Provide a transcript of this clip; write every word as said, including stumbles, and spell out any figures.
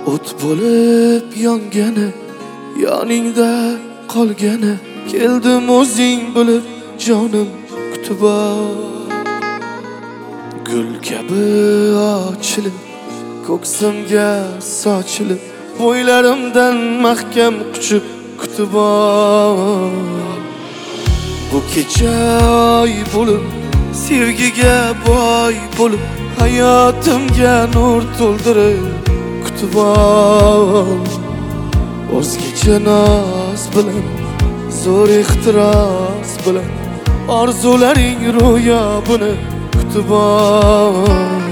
o't bo'lib yongani, yoningda qolgani, keldim o'zing bilib jonim kutib ol. Gul kabi ochilib, ko'ksimga sochilib, bo'ylarimdan mahkam quchib kutib ol. Bu kecha oy bo'lib, sevgiga boy bo'lib, hayotimga nur to'ldirib kutib ol. O'zgacha noz bilan, zo'r ehtiros bilan, orzularing ro'yobini kutib ol.